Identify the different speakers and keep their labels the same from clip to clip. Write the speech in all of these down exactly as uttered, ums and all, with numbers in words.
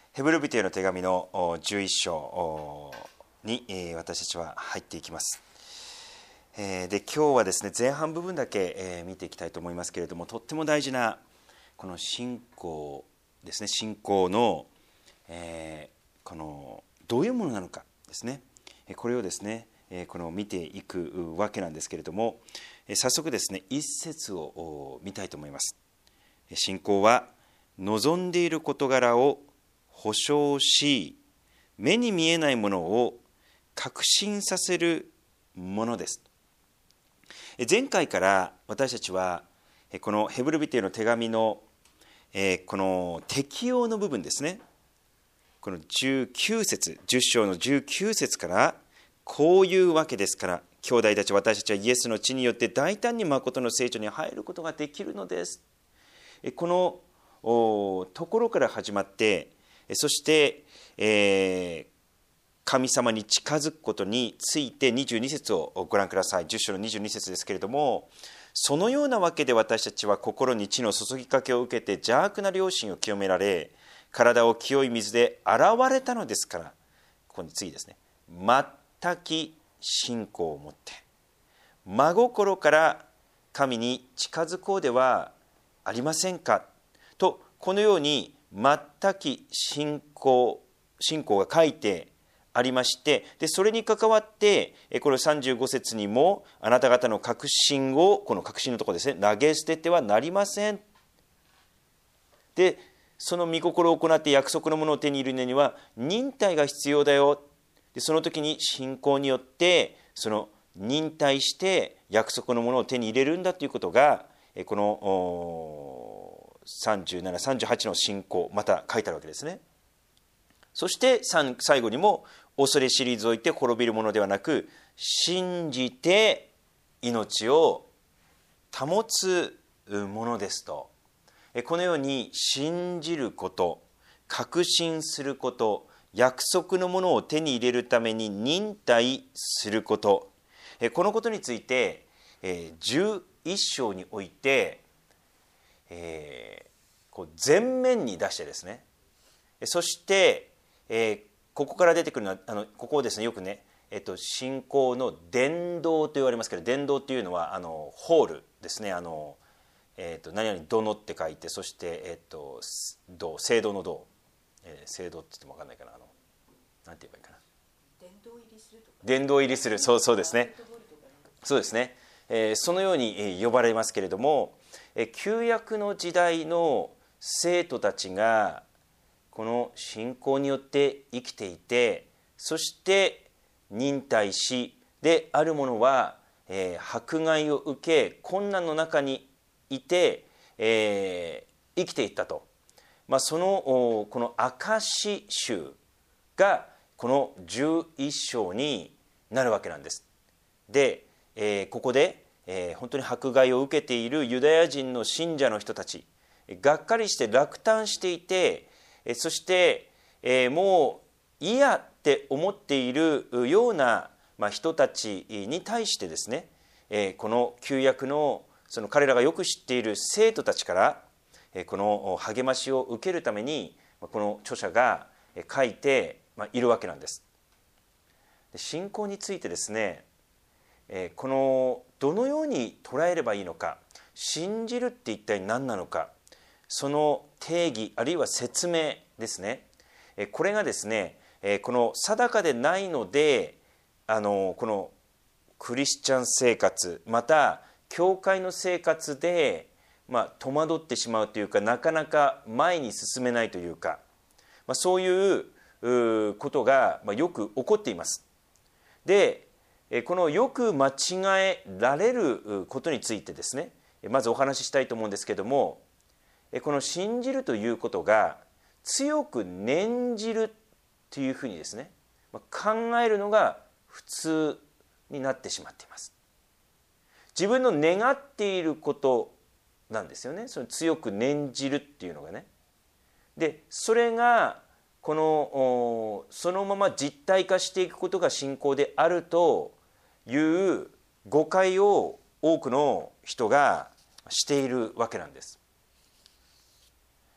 Speaker 1: ヘブル人への手紙のじゅういっ章に私たちは入っていきます。で、今日はですね、前半部分だけ見ていきたいと思いますけれども、とっても大事なこの信仰ですね、信仰の、えー、このどういうものなのかですね、これをですね、この見ていくわけなんですけれども、早速ですね、一節を見たいと思います。信仰は望んでいる事柄を保証し、目に見えないものを確信させるものです。前回から私たちはこのヘブル人への手紙のこの適用の部分ですね、このじゅうきゅう節、じゅっ章のじゅうきゅう節からこういうわけですから兄弟たち、私たちはイエスの血によって大胆に誠の聖所に入ることができるのです。このところから始まって、そして、えー、神様に近づくことについてにじゅうに節をご覧ください。じゅっ章のにじゅうに節ですけれども、そのようなわけで私たちは心に血の注ぎかけを受けて邪悪な良心を清められ、体を清い水で洗われたのですから、ここに次ですね、全き信仰を持って真心から神に近づこうではありませんかと、このように全き信仰信仰が書いてありまして、でそれに関わってこれさんじゅうご節にも、あなた方の確信を、この確信のところですね、投げ捨ててはなりません。でその御心を行って約束のものを手に入れるには忍耐が必要だよ。でその時に信仰によってその忍耐して約束のものを手に入れるんだということが、このさんじゅうなな、さんじゅうはちの信仰、また書いてあるわけですね。そして最後にも、恐れ退いて滅びるものではなく、信じて命を保つものですと。このように信じること、確信すること、約束のものを手に入れるために忍耐すること、このことについてじゅういっ章において、えー、こう前面に出してですね、そして、えー、ここから出てくるのは、あのここをですね、よくね、えっと、信仰の伝道と言われますけど、伝道というのはあのホールですね、あの、えー、と何々殿って書いて、そして、えー、と道、聖堂の道、えー、聖堂って言っても分かんないかな、あのなんて言えばいいかな、
Speaker 2: 殿堂入りするとか、
Speaker 1: 殿堂入りする、そうそうですね、そうですね、えー、そのように、えー、呼ばれますけれども、えー、旧約の時代の生徒たちがこの信仰によって生きていて、そして忍耐し、である者は、えー、迫害を受け困難の中にいて、えー、生きていったと、まあ、そのこの証集がこのじゅういっ章になるわけなんです。で、えー、ここで、えー、本当に迫害を受けているユダヤ人の信者の人たち、がっかりして落胆していて、そして、えー、もう嫌って思っているような、まあ、人たちに対してですね、えー、この旧約のその彼らがよく知っている生徒たちから、えー、この励ましを受けるためにこの著者が書いて、まあ、いるわけなんです。で、信仰についてですね、えー、このどのように捉えればいいのか、信じるって一体何なのか、その定義あるいは説明ですね、これがですね、この定かでないので、あのこのクリスチャン生活、また教会の生活で、まあ、戸惑ってしまうというか、なかなか前に進めないというか、まあ、そういうことがよく起こっています。で、このよく間違えられることについてですね、まずお話ししたいと思うんですけども、この信じるということが強く念じるというふうにですね、考えるのが普通になってしまっています。自分の願っていることなんですよね、その強く念じるっていうのがね。でそれがこのそのまま実体化していくことが信仰であるという誤解を多くの人がしているわけなんです。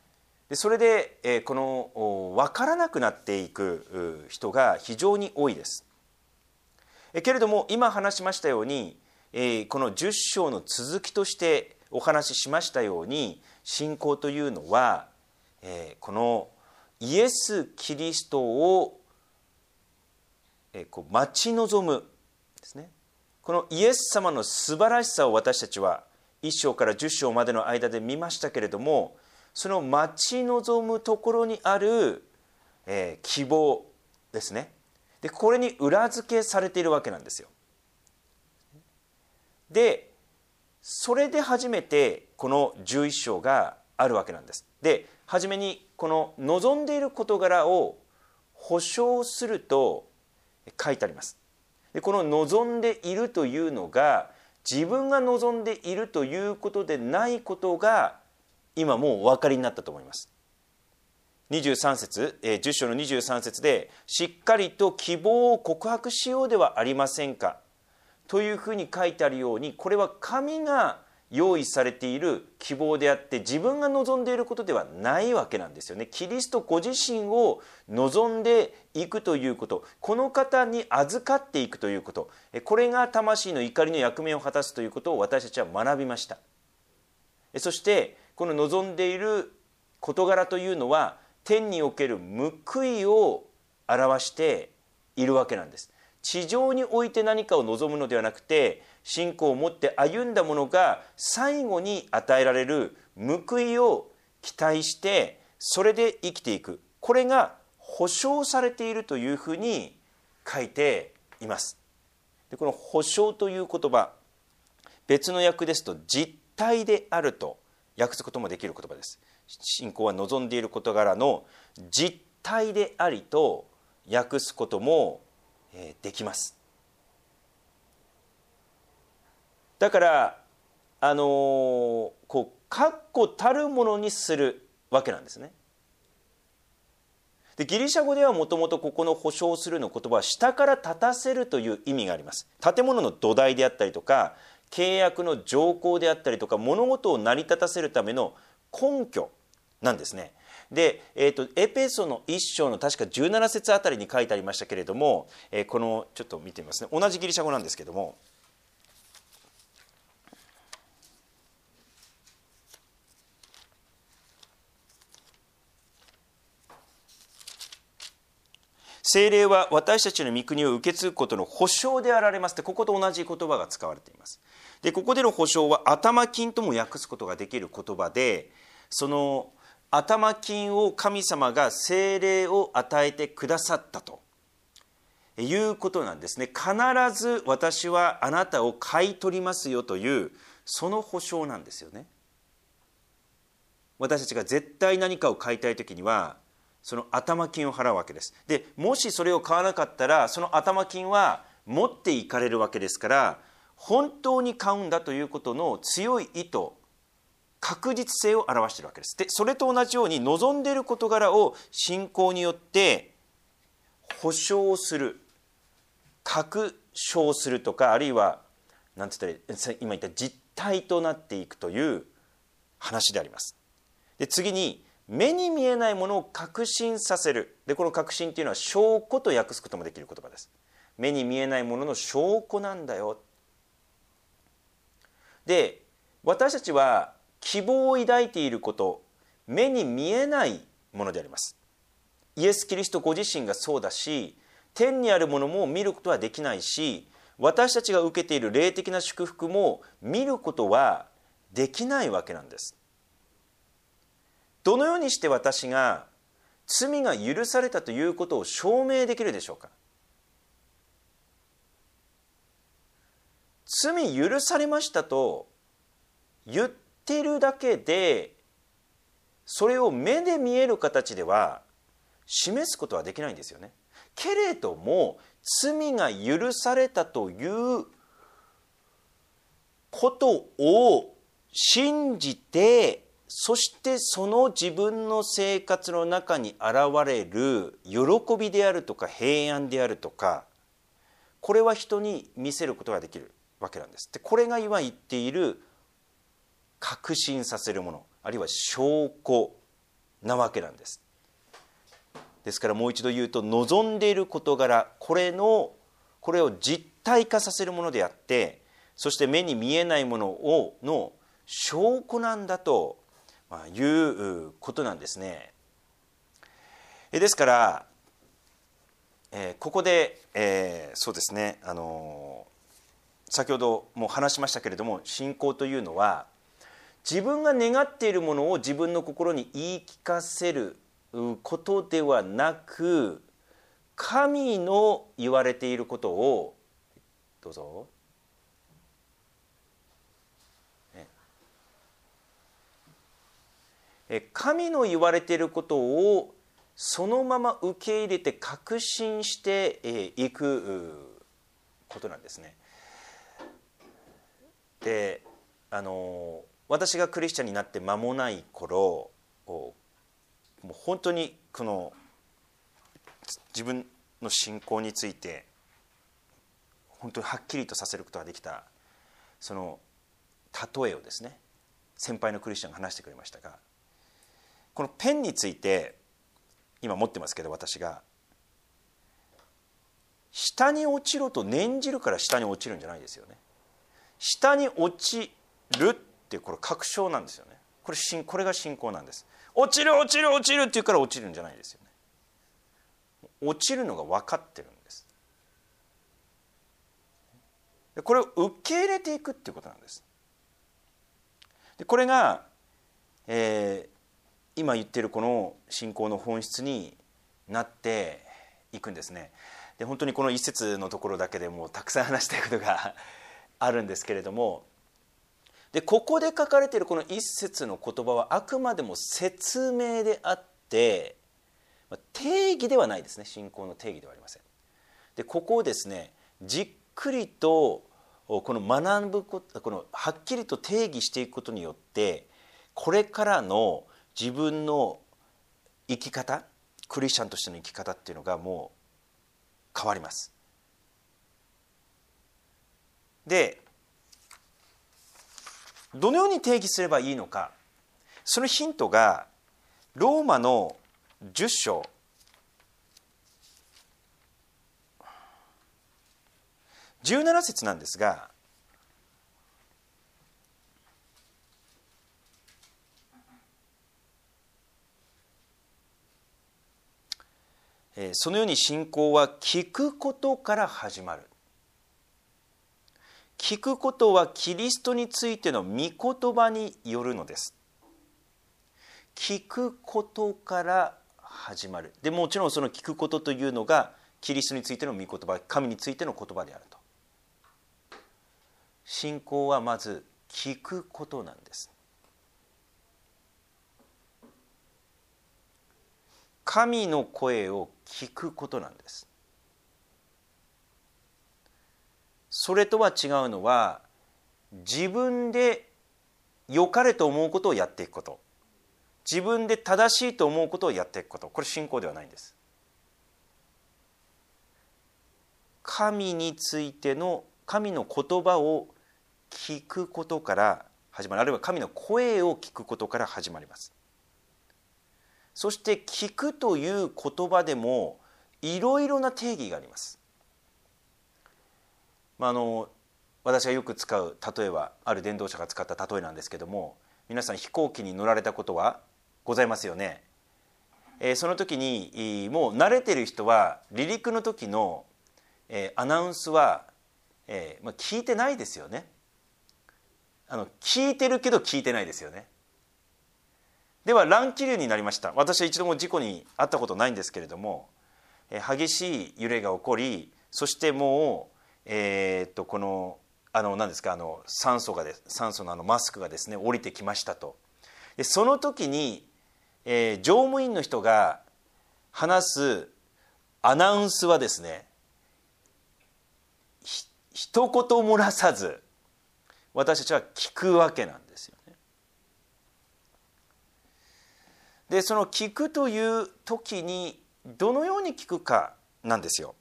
Speaker 1: でそれで、えー、この分からなくなっていく人が非常に多いです。えけれども今話しましたように、えー、このじゅっ章の続きとしてお話ししましたように、信仰というのは、えー、このイエス・キリストを、えー、こう待ち望むですね。このイエス様の素晴らしさを私たちはいっ章からじゅっ章までの間で見ましたけれども、その待ち望むところにある、えー、希望ですね。でこれに裏付けされているわけなんですよ。でそれで初めてこのじゅういっ章があるわけなんです。で初めにこの望んでいる事柄を保証すると書いてあります。でこの望んでいるというのが自分が望んでいるということでないことが今もうお分かりになったと思います。にじゅうさん節、じゅっ章のにじゅうさん節でしっかりと希望を告白しようではありませんかというふうに書いてあるように、これは神が用意されている希望であって自分が望んでいることではないわけなんですよね。キリストご自身を望んでいくということ、この方に預かっていくということ、これが魂の怒りの役目を果たすということを私たちは学びました。そしてこの望んでいる事柄というのは天における報いを表しているわけなんです。地上において何かを望むのではなくて、信仰を持って歩んだものが最後に与えられる報いを期待してそれで生きていく、これが保証されているというふうに書いています。でこの保証という言葉、別の訳ですと実体であると訳すこともできる言葉です。信仰は望んでいる事柄の実体でありと訳すこともできます。だからあのー、こう確固たるものにするわけなんですね。でギリシャ語ではもともとここの保証するの言葉は下から立たせるという意味があります。建物の土台であったりとか契約の条項であったりとか物事を成り立たせるための根拠なんですね。で、えーと、エペソのいっ章の確かじゅうなな節あたりに書いてありましたけれども、えー、このちょっと見てみますね。同じギリシャ語なんですけども、聖霊は私たちの御国を受け継ぐことの保証であられますって、ここと同じ言葉が使われています。でここでの保証は頭金とも訳すことができる言葉で、その頭金を神様が聖霊を与えてくださったということなんですね。必ず私はあなたを買い取りますよというその保証なんですよね。私たちが絶対何かを買いたいときにはその頭金を払うわけです。でもしそれを買わなかったらその頭金は持っていかれるわけですから、本当に買うんだということの強い意図、確実性を表しているわけです。でそれと同じように望んでいる事柄を信仰によって保証する、確証するとか、あるいは何て言ったら今言った実体となっていくという話であります。で次に目に見えないものを確信させる。でこの確信というのは証拠と訳すこともできる言葉です。目に見えないものの証拠なんだよ。で私たちは希望を抱いていること、目に見えないものであります。イエス・キリストご自身がそうだし、天にあるものも見ることはできないし、私たちが受けている霊的な祝福も見ることはできないわけなんです。どのようにして私が罪が許されたということを証明できるでしょうか。罪許されましたと言ってるだけで、それを目で見える形では示すことはできないんですよね。けれども罪が許されたということを信じて、そしてその自分の生活の中に現れる喜びであるとか平安であるとか、これは人に見せることができるわけなんです。でこれが今言っている確信させるもの、あるいは証拠なわけなんです。ですからもう一度言うと、望んでいる事柄、これのこれを実体化させるものであって、そして目に見えないものをの証拠なんだということなんですね。ですから、えー、ここで、えー、そうですね、あのー、先ほども話しましたけれども、信仰というのは自分が願っているものを自分の心に言い聞かせることではなく、神の言われていることを、どうぞ、神の言われていることをそのまま受け入れて確信していくことなんですね。で、あの私がクリスチャンになって間もない頃、もう本当にこの自分の信仰について本当にはっきりとさせることができたその例えをですね、先輩のクリスチャンが話してくれましたが、このペンについて今持ってますけど、私が下に落ちろと念じるから下に落ちるんじゃないですよね。下に落ちるってこれ確証なんですよね。これ信これが信仰なんです。落ちる落ちる落ちるって言うから落ちるんじゃないですよね。落ちるのが分かってるんです。でこれを受け入れていくっていうことなんです。でこれが、えー今言っているこの信仰の本質になっていくんですね。で本当にこの一節のところだけでもうたくさん話したいことがあるんですけれども、でここで書かれているこの一節の言葉はあくまでも説明であって定義ではないですね。信仰の定義ではありません。でここをですね、じっくりとこの学ぶこと、このはっきりと定義していくことによって、これからの自分の生き方、クリスチャンとしての生き方っていうのがもう変わります。で、どのように定義すればいいのか、そのヒントがローマのじゅっ章じゅうなな節なんですが、そのように信仰は聞くことから始まる。聞くことはキリストについての御言葉によるのです。聞くことから始まる。でもちろんその聞くことというのがキリストについての御言葉、神についての言葉であると。信仰はまず聞くことなんです。神の声を聞くことなんです。それとは違うのは、自分で良かれと思うことをやっていくこと、自分で正しいと思うことをやっていくこと、これ信仰ではないんです。神についての神の言葉を聞くことから始まる、あるいは神の声を聞くことから始まります。そして聞くという言葉でもいろいろな定義があります。まあ、あの私がよく使う例えはある伝道者が使った例えなんですけども、皆さん飛行機に乗られたことはございますよね。えー、その時にもう慣れてる人は離陸の時の、えー、アナウンスは、えーまあ、聞いてないですよね。あの聞いてるけど聞いてないですよね。では乱気流になりました。私は一度も事故に遭ったことないんですけれども、えー、激しい揺れが起こり、そしてもう、えー、っとこのあの何ですかあの酸素がで酸素のあのマスクがですね降りてきましたと。でその時に、えー、乗務員の人が話すアナウンスはですね、ひ一言漏らさず私たちは聞くわけなんですよね。でその聞くという時にどのように聞くかなんですよ。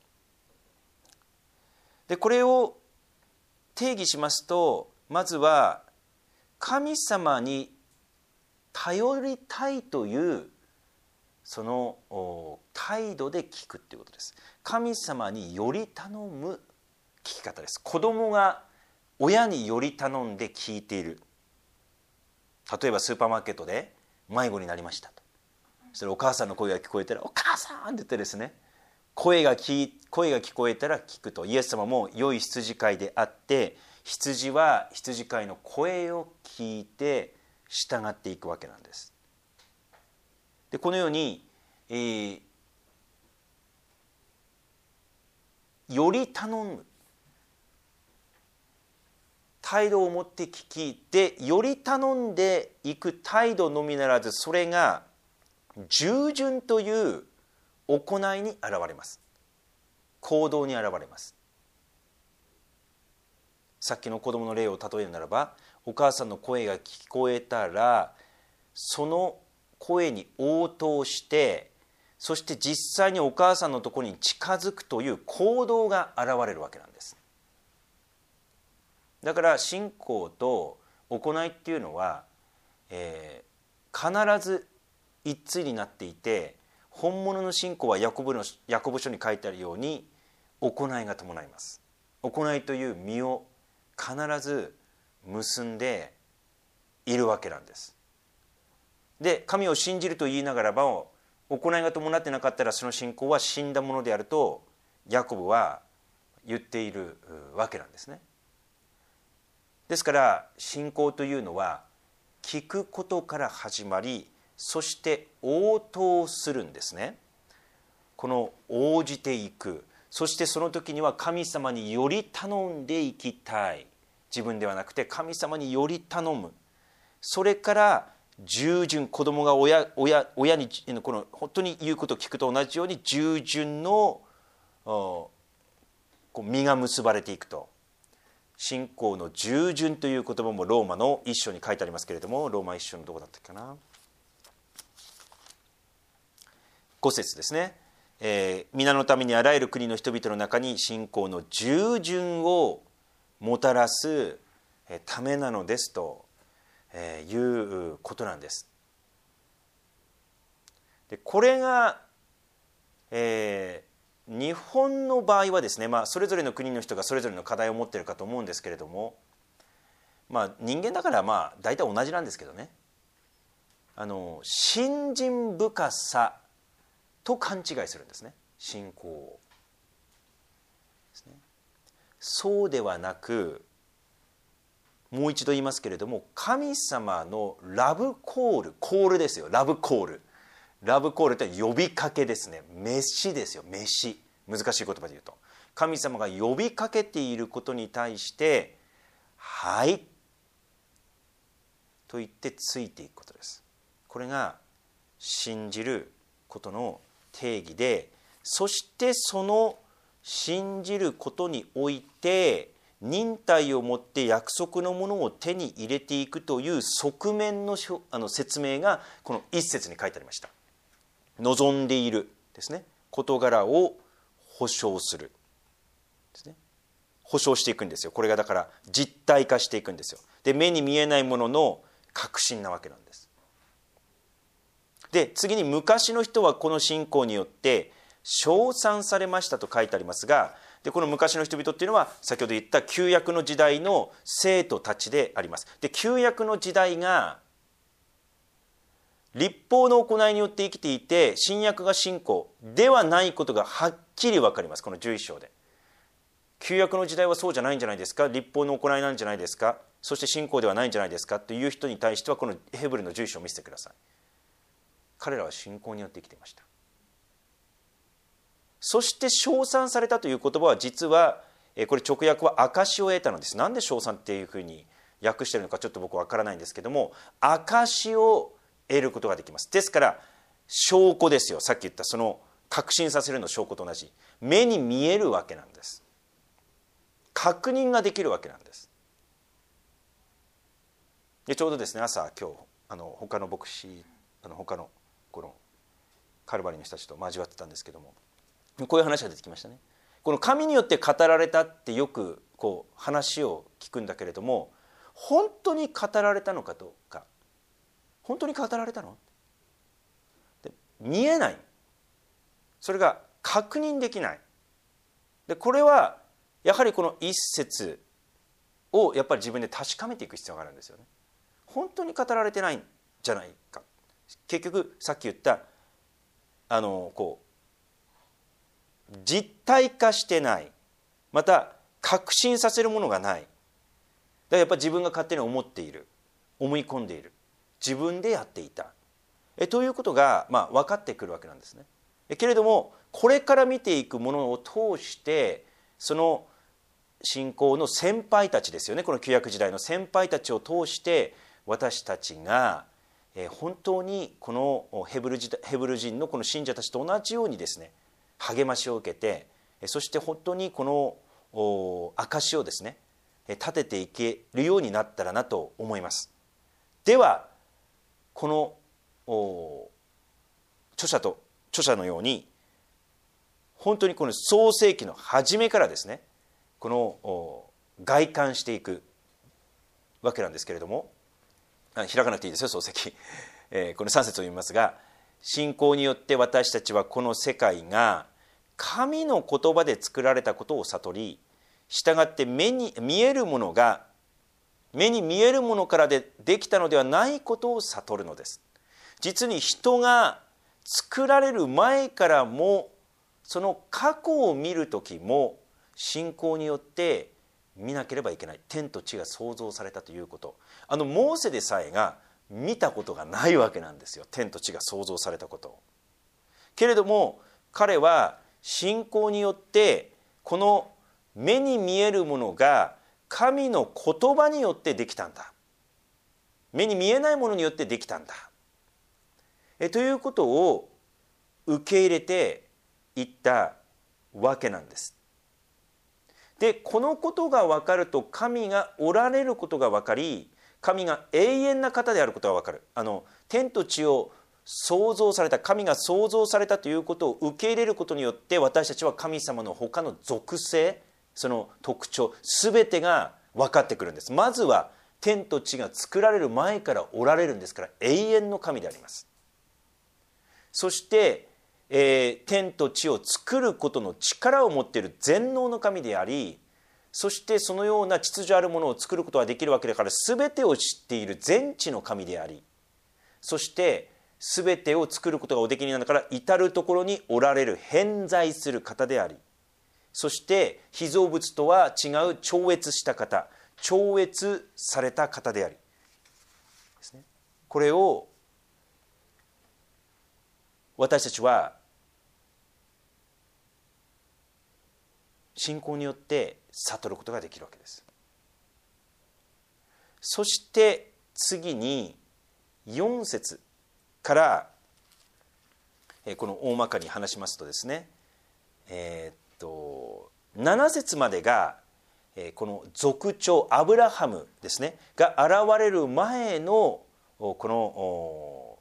Speaker 1: でこれを定義しますと、まずは神様に頼りたいというその態度で聞くっていうことです。神様により頼む聞き方です。子供が親により頼んで聞いている。例えばスーパーマーケットで迷子になりましたと。それお母さんの声が聞こえたら「お母さん!」って言ってですね、声がき声が聞こえたら聞くと。イエス様も良い羊飼いであって、羊は羊飼いの声を聞いて従っていくわけなんです。でこのように、えー、より頼む態度を持って聞きで、より頼んでいく態度のみならず、それが従順という行いに現れます。行動に現れます。さっきの子供の例を例えるならば、お母さんの声が聞こえたらその声に応答して、そして実際にお母さんのところに近づくという行動が現れるわけなんです。だから信仰と行いっていうのは、えー、必ず一対になっていて、本物の信仰はヤコブのヤコブ書に書いてあるように行いが伴います。行いという実を必ず結んでいるわけなんです。で神を信じると言いながらば行いが伴ってなかったら、その信仰は死んだものであるとヤコブは言っているわけなんですね。ですから信仰というのは聞くことから始まり、そして応答するんですね。この応じていく、そしてその時には神様により頼んでいきたい。自分ではなくて神様により頼む。それから従順、子供が 親, 親, 親にこの本当に言うことを聞くと同じように従順のこう実が結ばれていくと。信仰の従順という言葉もローマの一章に書いてありますけれども、ローマ一章のどこだったかな、ご節ですね。えー、皆のためにあらゆる国の人々の中に信仰の従順をもたらすためなのですということなんです。でこれが、えー、日本の場合はですね、まあ、それぞれの国の人がそれぞれの課題を持っているかと思うんですけれども、まあ、人間だからまあ大体同じなんですけどね、あの信心深さと勘違いするんですね、信仰をですね。そうではなく、もう一度言いますけれども、神様のラブコール、コールですよ、ラブコール。ラブコールって呼びかけですね。飯ですよ、飯。難しい言葉で言うと、神様が呼びかけていることに対してはいと言ってついていくことです。これが信じることの定義で、そしてその信じることにおいて忍耐をもって約束のものを手に入れていくという側面のあの説明がこの一節に書いてありました。望んでいるですね、事柄を保証するですね。保証していくんですよ。これがだから実体化していくんですよ。で目に見えないものの確信なわけなんです。で次に、昔の人はこの信仰によって称賛されましたと書いてありますが、でこの昔の人々っていうのは先ほど言った旧約の時代の生徒たちであります。で旧約の時代が律法の行いによって生きていて、新約が信仰ではないことがはっきり分かります。このじゅういっ章で旧約の時代はそうじゃないんじゃないですか、律法の行いなんじゃないですか、そして信仰ではないんじゃないですかという人に対してはこのヘブルのじゅういっ章を見せてください。彼らは信仰によって生きていました。そして称賛されたという言葉は、実はこれ直訳は証を得たのです。なんで称賛っていうふうに訳しているのかちょっと僕わからないんですけども、証を得ることができます。ですから証拠ですよ。さっき言ったその確信させるの証拠と同じ、目に見えるわけなんです。確認ができるわけなんです。でちょうどですね、朝今日あの他の牧師あの他のこのカルバリの人たちと交わってたんですけども、こういう話が出てきましたね。この神によって語られたってよくこう話を聞くんだけれども、本当に語られたのかどうか、本当に語られたの？で見えない、それが確認できない。でこれはやはりこの一節をやっぱり自分で確かめていく必要があるんですよね。本当に語られてないんじゃないか。結局さっき言ったあのこう実体化してない、また確信させるものがない。だからやっぱり自分が勝手に思っている、思い込んでいる、自分でやっていたえということが、まあ、分かってくるわけなんですね。えけれどもこれから見ていくものを通してその信仰の先輩たちですよね、この旧約時代の先輩たちを通して私たちが本当にこのヘブル人、ヘブル人のこの信者たちと同じようにですね励ましを受けて、そして本当にこの証をですね立てていけるようになったらなと思います。ではこの著者と著者のように本当にこの創世記の初めからですねこの外観していくわけなんですけれども、開かなくていいですよ創世記、えー、このさん節を読みますが、信仰によって私たちはこの世界が神の言葉で作られたことを悟り、したがって目に見えるものが目に見えるものからでできたのではないことを悟るのです。実に人が作られる前からもその過去を見るときも信仰によって見なければいけない。天と地が創造されたということ、あのモーセでさえが見たことがないわけなんですよ、天と地が創造されたことを。けれども彼は信仰によってこの目に見えるものが神の言葉によってできたんだ、目に見えないものによってできたんだえということを受け入れていったわけなんです。でこのことが分かると神がおられることが分かり、神が永遠な方であることが分かる。あの天と地を創造された、神が創造されたということを受け入れることによって私たちは神様の他の属性、その特徴全てが分かってくるんです。まずは天と地が作られる前からおられるんですから永遠の神であります。そして、えー、天と地を作ることの力を持っている全能の神であり、そしてそのような秩序あるものを作ることができるわけだから全てを知っている全知の神であり、そして全てを作ることがおできになるから至るところにおられる偏在する方であり、そして被造物とは違う超越した方、超越された方でありですね。これを私たちは信仰によって悟ることができるわけです。そして次によん節からこの大まかに話しますとですね、えー、っとなな節までがこの族長アブラハムですねが現れる前のこの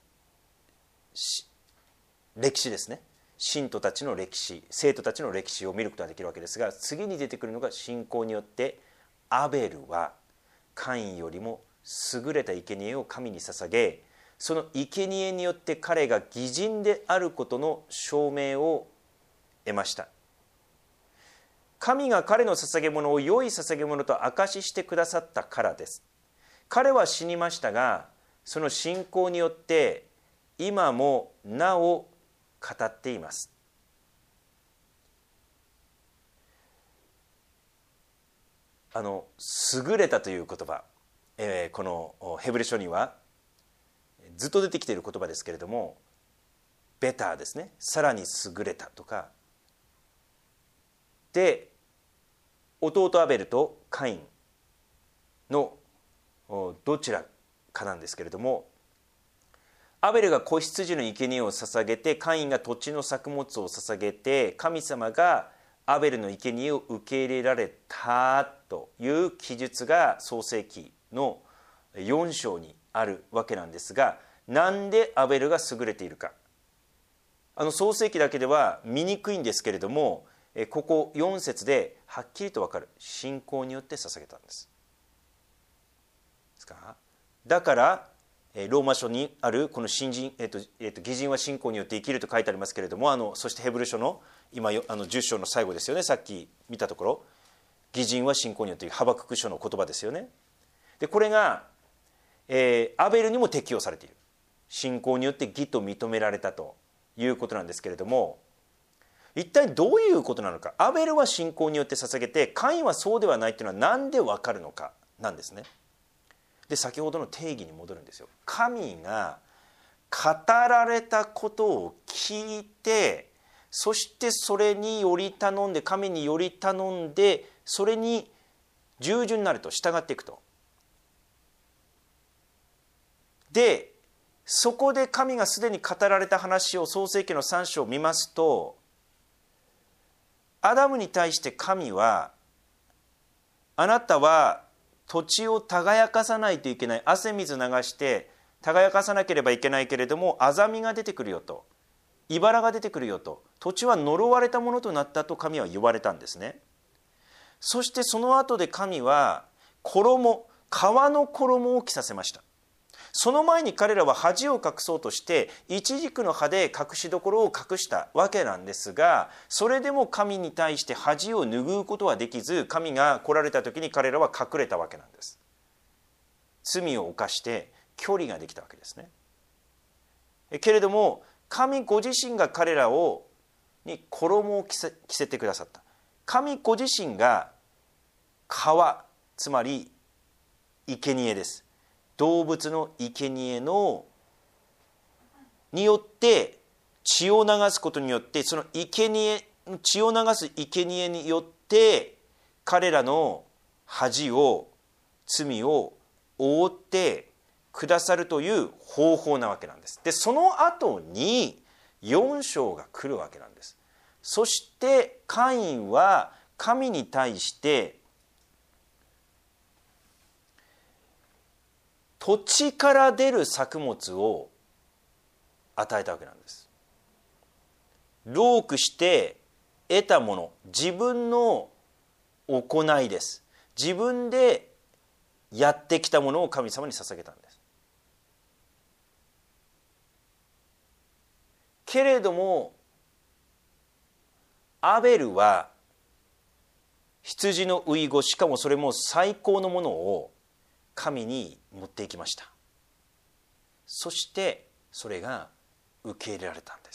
Speaker 1: 歴史ですね、信徒たちの歴史、生徒たちの歴史を見ることができるわけですが、次に出てくるのが信仰によってアベルはカインよりも優れた生贄を神に捧げ、その生贄によって彼が義人であることの証明を得ました。神が彼の捧げ物を良い捧げ物と証ししてくださったからです。彼は死にましたが、その信仰によって今もなお語っています。あの優れたという言葉、えー、このヘブル書にはずっと出てきている言葉ですけれども、ベターですね、さらに優れたとかで、弟アベルとカインのどちらかなんですけれども、アベルが子羊の生贄を捧げて、カインが土地の作物を捧げて、神様がアベルの生贄を受け入れられたという記述が創世記のよん章にあるわけなんですが、なんでアベルが優れているか、あの創世記だけでは見にくいんですけれども、ここよん節ではっきりと分かる。信仰によって捧げたんです。ですか？だからローマ書にあるこの信心、えーとえーと、義人は信仰によって生きると書いてありますけれども、あのそしてヘブル書の今あのじゅっ章の最後ですよね、さっき見たところ、義人は信仰によって、ハバクク書の言葉ですよね。でこれが、えー、アベルにも適用されている。信仰によって義と認められたということなんですけれども、一体どういうことなのか。アベルは信仰によって捧げて、カインはそうではないというのは何で分かるのかなんですね。で先ほどの定義に戻るんですよ。神が語られたことを聞いて、そしてそれにより頼んで、神により頼んで、それに従順になると、従っていくと。でそこで神がすでに語られた話を創世記のさん章を見ますと、アダムに対して神は、あなたは土地を耕かさないといけない、汗水流して耕かさなければいけないけれども、アザミが出てくるよと、茨が出てくるよと、土地は呪われたものとなったと神は言われたんですね。そしてその後で神は衣、革の衣を着させました。その前に彼らは恥を隠そうとしてイチジクの葉で隠しどころを隠したわけなんですが、それでも神に対して恥を拭うことはできず、神が来られた時に彼らは隠れたわけなんです。罪を犯して距離ができたわけですね。けれども神ご自身が彼らをに衣を着せ、着せてくださった。神ご自身が皮、つまり生贄です。動物の生贄のによって血を流すことによって、その生贄、血を流す生贄によって彼らの恥を、罪を覆ってくださるという方法なわけなんです。でその後によん章が来るわけなんです。そしてカインは神に対して土地から出る作物を与えたわけなんです。労苦して得たもの、自分の行いです。自分でやってきたものを神様に捧げたんです。けれどもアベルは羊の遺語、しかもそれも最高のものを神に持っていきました。そしてそれが受け入れられたんです。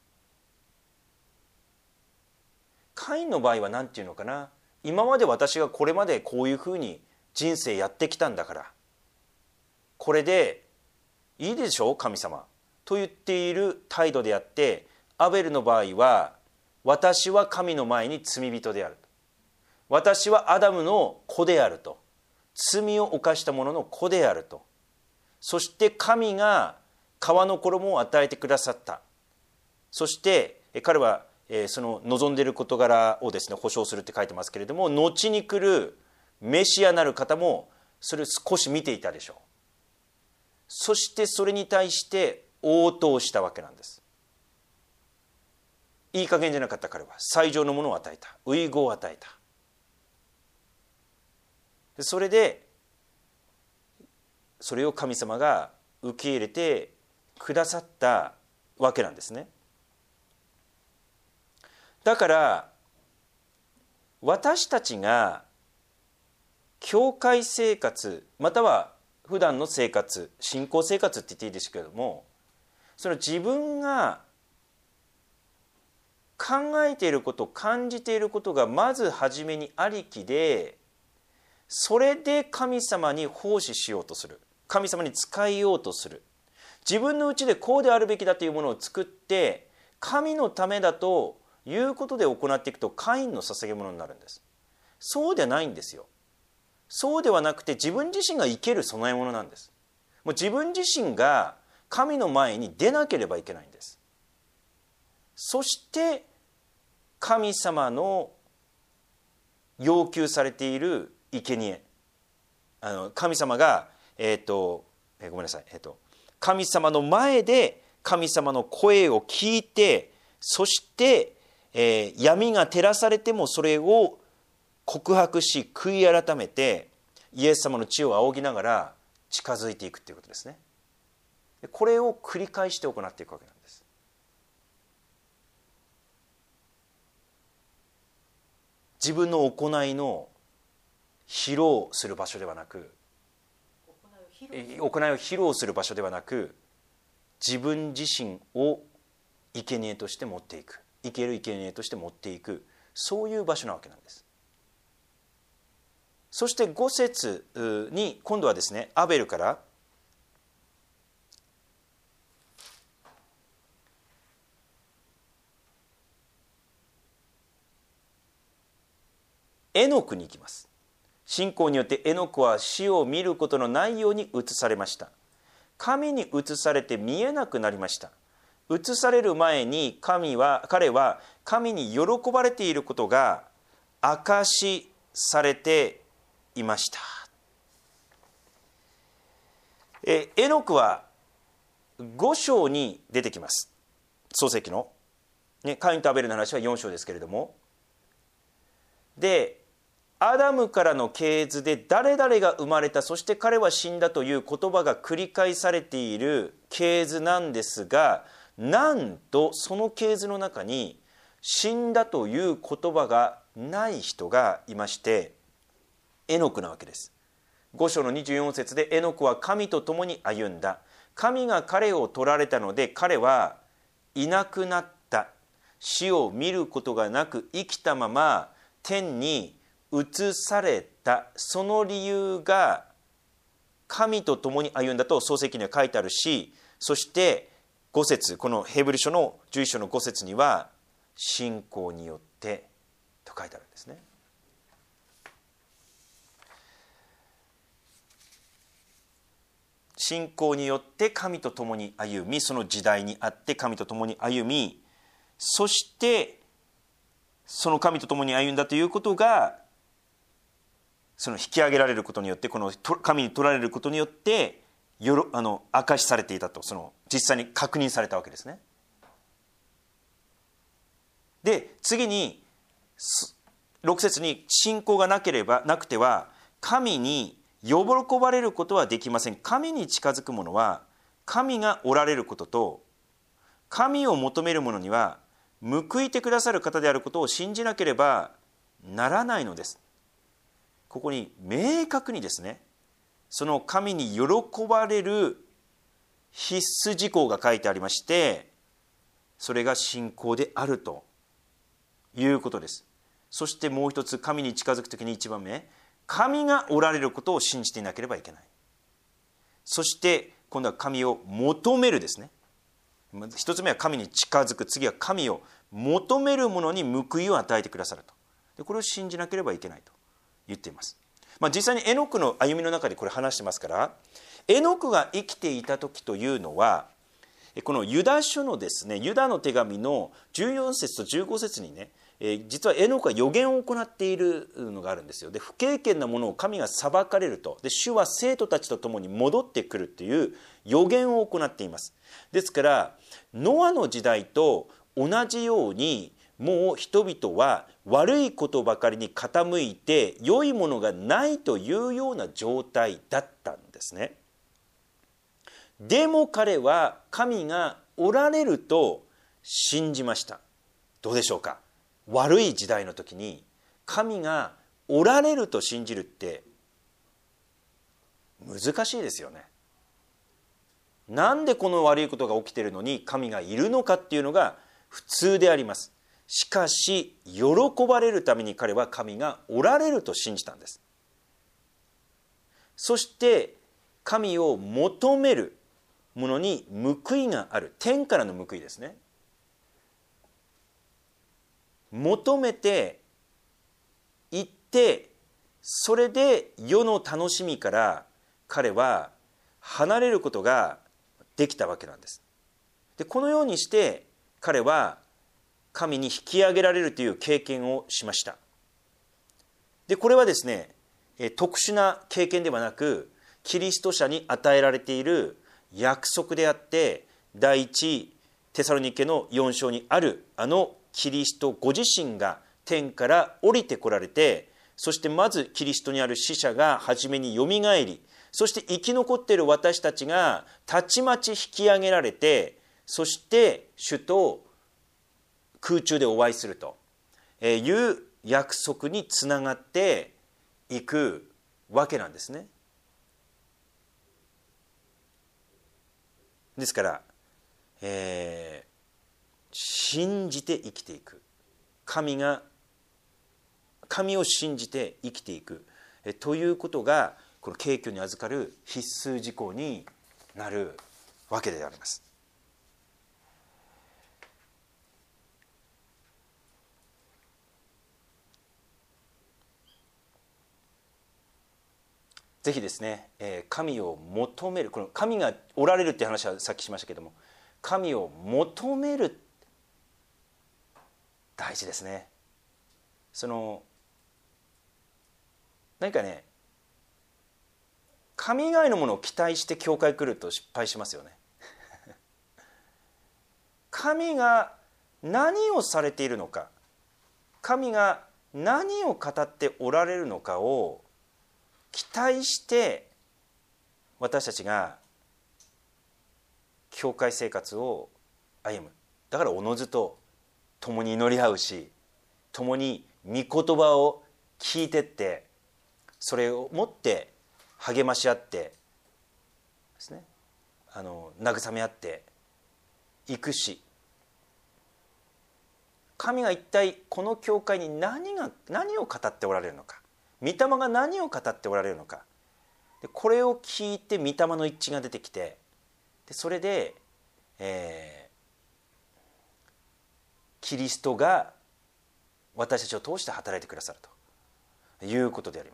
Speaker 1: カインの場合は何て言うのかな、今まで私がこれまでこういうふうに人生やってきたんだから、これでいいでしょう神様と言っている態度であって、アベルの場合は私は神の前に罪人であると、私はアダムの子であると、罪を犯した者の子であると、そして神が皮の衣を与えてくださった。そして彼はその望んでいる事柄をですね保証するって書いてますけれども、後に来るメシアなる方もそれを少し見ていたでしょう。そしてそれに対して応答したわけなんです。いい加減じゃなかった彼は最上のものを与えた、遺語を与えた。それでそれを神様が受け入れてくださったわけなんですね。だから私たちが教会生活または普段の生活、信仰生活って言っていいですけれども、その自分が考えていること、感じていることがまず初めにありきで、それで神様に奉仕しようとする、神様に仕えようとする、自分のうちでこうであるべきだというものを作って神のためだということで行っていくと、カインの捧げ物になるんです。そうではないんですよ。そうではなくて、自分自身が生ける供え物なんです。もう自分自身が神の前に出なければいけないんです。そして神様の要求されている生贄、あの神様が、えーとえー、ごめんなさい、えーと、神様の前で神様の声を聞いて、そして、えー、闇が照らされてもそれを告白し悔い改めてイエス様の血を仰ぎながら近づいていくということですね。 これを繰り返して行っていくわけなんです。自分の行いの披露する場所ではなく、行いを披露する場所ではなく、自分自身を生贄として持っていく、生ける生贄として持っていく、そういう場所なわけなんです。そしてご節に今度はですね、アベルからエノクに行きます。信仰によってエノクは死を見ることのないように移されました。神に移されて見えなくなりました。移される前に神は彼は神に喜ばれていることが証しされていました。えエノクはご章に出てきます。創世記の、ね、カインとアベルの話はよん章ですけれども、でアダムからの系図で誰々が生まれた、そして彼は死んだという言葉が繰り返されている系図なんですが、なんとその系図の中に死んだという言葉がない人がいまして、エノクなわけです。ご章のにじゅうよん節で、エノクは神と共に歩んだ。神が彼を取られたので彼はいなくなった。死を見ることがなく生きたまま天に移された。その理由が神と共に歩んだと創世記には書いてあるし、そしてご節、このヘブル書のじゅういち章のご節には信仰によってと書いてあるんですね。信仰によって神と共に歩み、その時代にあって神と共に歩み、そしてその神と共に歩んだということが、その引き上げられることによって、この神に取られることによってよろあの証しされていたと、その実際に確認されたわけですね。で次にろく節に、信仰がなければなくては神に喜ばれることはできません。神に近づく者は神がおられることと、神を求める者には報いてくださる方であることを信じなければならないのです。ここに明確にですね、その神に喜ばれる必須事項が書いてありまして、それが信仰であるということです。そしてもう一つ、神に近づくときに一番目、神がおられることを信じていなければいけない。そして今度は神を求めるですね。一つ目は神に近づく、次は神を求める者に報いを与えてくださると。でこれを信じなければいけないと言っています。まあ、実際にエノクの歩みの中でこれ話してますから、エノクが生きていた時というのは、このユダ書のですね、ユダの手紙のじゅうよん節とじゅうご節にね、えー、実はエノクは予言を行っているのがあるんですよ。で不敬虔なものを神が裁かれると、で主は生徒たちと共に戻ってくるという予言を行っています。ですからノアの時代と同じように、もう人々は悪いことばかりに傾いて良いものがないというような状態だったんですね。でも彼は神がおられると信じました。どうでしょうか。悪い時代の時に神がおられると信じるって難しいですよね。なんでこの悪いことが起きているのに神がいるのかっていうのが普通であります。しかし喜ばれるために彼は神がおられると信じたんです。そして神を求めるものに報いがある、天からの報いですね。求めていって、それで世の楽しみから彼は離れることができたわけなんです。でこのようにして彼は神に引き上げられるという経験をしました。でこれはですね、特殊な経験ではなく、キリスト者に与えられている約束であって、第一テサロニケのよん章にあるあのキリストご自身が天から降りてこられて、そしてまずキリストにある死者が初めによみがえり、 そして生き残っている私たちがたちまち引き上げられて、そして主と空中でお会いするという約束につながっていくわけなんですね。ですから、えー、信じて生きていく、神が神を信じて生きていくえということが、この景挙に預かる必須事項になるわけであります。ぜひですね、神を求める、この神がおられるっていう話はさっきしましたけども、神を求める、大事ですね。その何かね、神以外のものを期待して教会来ると失敗しますよね。神が何をされているのか、神が何を語っておられるのかを期待して私たちが教会生活を歩む。だからおのずと共に祈り合うし、共に御言葉を聞いてって、それを持って励まし合ってですね、あの慰め合っていくし、神が一体この教会に何が何を語っておられるのか、御霊が何を語っておられるのか、でこれを聞いて御霊の一致が出てきて、でそれで、えー、キリストが私たちを通して働いてくださるということであります。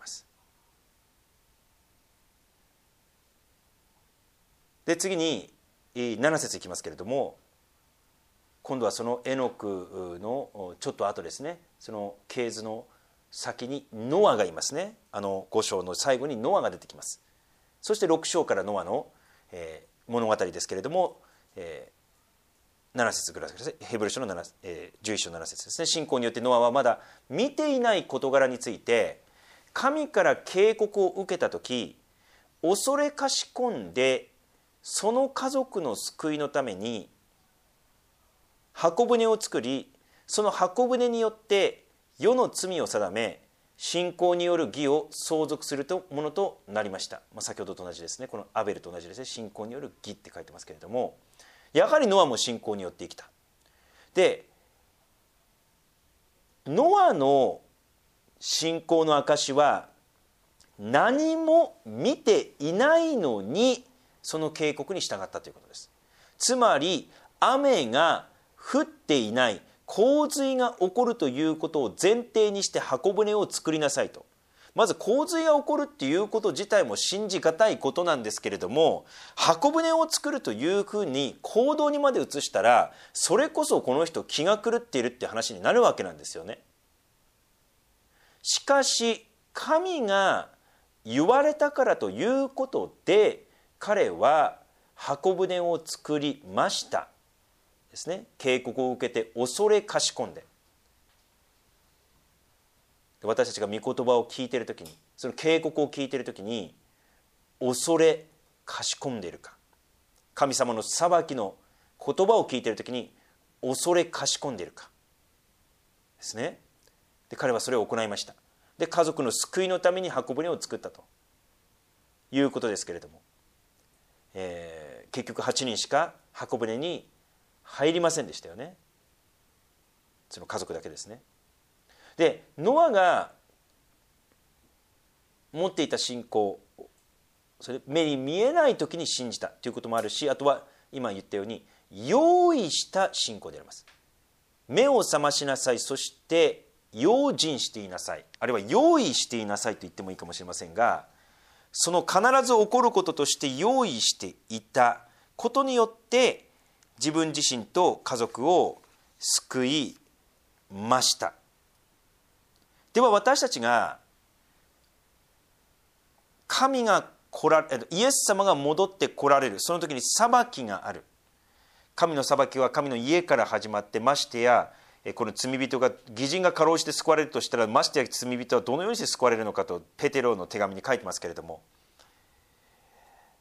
Speaker 1: で次になな節いきますけれども、今度はそのエノクのちょっと後ですね、その系図の先にノアがいますね。あのご章の最後にノアが出てきます。そしてろく章からノアの、えー、物語ですけれども、えー、なな節ぐらいですね。ヘブル書のなな、えー、じゅういち章なな節ですね。信仰によってノアはまだ見ていない事柄について神から警告を受けた時、恐れかしこんでその家族の救いのために箱舟を作り、その箱舟によって世の罪を定め、信仰による義を相続するものとなりました。まあ、先ほどと同じですね。このアベルと同じですね。信仰による義って書いてますけれども、やはりノアも信仰によって生きた。でノアの信仰の証は何も見ていないのにその警告に従ったということです。つまり雨が降っていない、洪水が起こるということを前提にして箱舟を作りなさいと。まず洪水が起こるっていうこと自体も信じがたいことなんですけれども、箱舟を作るというふうに行動にまで移したら、それこそこの人気が狂っているって話になるわけなんですよね。しかし神が言われたからということで彼は箱舟を作りましたですね。警告を受けて恐れかしこんで、私たちが御言葉を聞いているときに、その警告を聞いているときに恐れかしこんでいるか、神様の裁きの言葉を聞いているときに恐れかしこんでいるかですね。で彼はそれを行いました。で家族の救いのために箱舟を作ったということですけれども、えー、結局はちにんしか箱舟に入りませんでしたよね。その家族だけですね。でノアが持っていた信仰、それ目に見えない時に信じたということもあるし、あとは今言ったように用意した信仰であります。目を覚ましなさい、そして用心していなさい、あるいは用意していなさいと言ってもいいかもしれませんが、その必ず起こることとして用意していたことによって自分自身と家族を救いました。では私たちが神が来られ、イエス様が戻って来られるその時に裁きがある。神の裁きは神の家から始まって、ましてやこの罪人が義人が過労して救われるとしたら、ましてや罪人はどのようにして救われるのかとペテロの手紙に書いてますけれども、